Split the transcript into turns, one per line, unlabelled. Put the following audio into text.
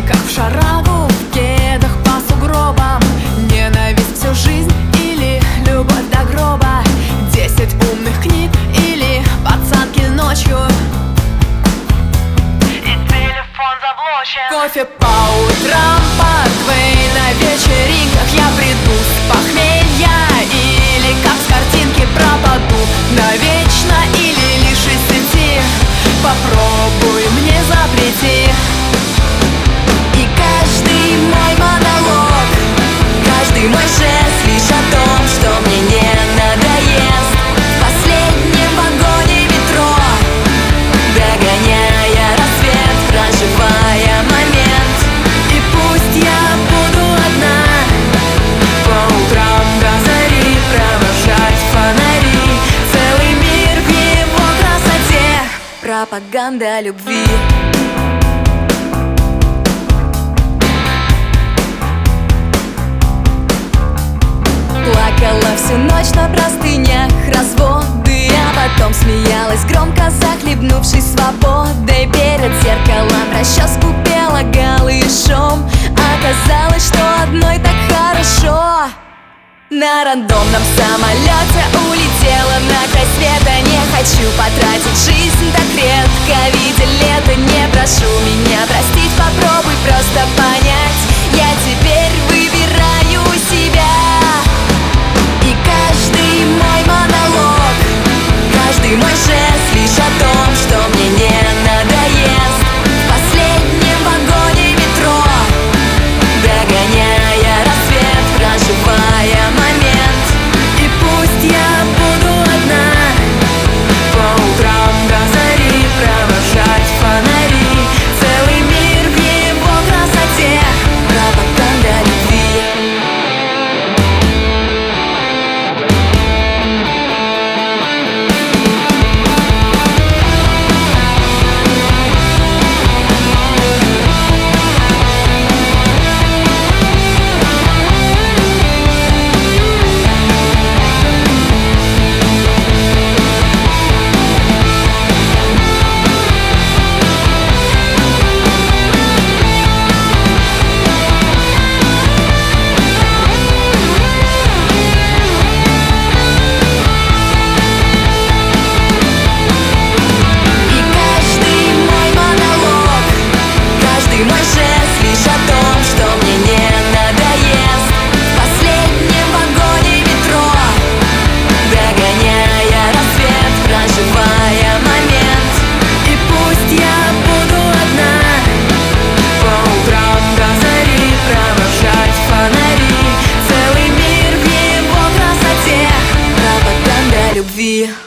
как в шарагу, в кедах по сугробам. Ненависть всю жизнь или любовь до гроба. 10 умных книг или пацанки ночью.
И телефон заблочен.
Кофе по утрам, портвейн на вечеринках. Я приду с похмелья или как с картинки пропаду навечно или лишь из сети. Попробуй мне запрети. И каждый мой монолог, каждый мой жест лишь о том, что мне не надоест. В последнем вагоне метро, догоняя рассвет, проживая момент. И пусть я буду одна, по утрам до зари провожать фонари. Целый мир в его красоте, пропаганда любви. Плакала всю ночь на простынях разводы, а потом смеялась громко, захлебнувшись свободой. Перед зеркалом расческу пела голышом. Оказалось, что одной так хорошо. На рандомном самолете улетела на край света. Не хочу потратить жизнь так редко, видя лето. Не прошу меня простить, попробуй просто понять. Я теперь выбираю себя. И каждый мой монолог, каждый мой жест лишь о том, что мне не надоест. В последнем вагоне метро, догоняя рассвет, проживая момент. И пусть я буду одна, по утрам до зари провожать фонари. Целый мир в его красоте, пропаганда любви. Мой жест лишь о том, что мне не надоест. В последнем вагоне метро, догоняя рассвет, проживая момент. И пусть я буду одна, по утрам до зари провожать фонари. Целый мир в его красоте, пропаганда любви.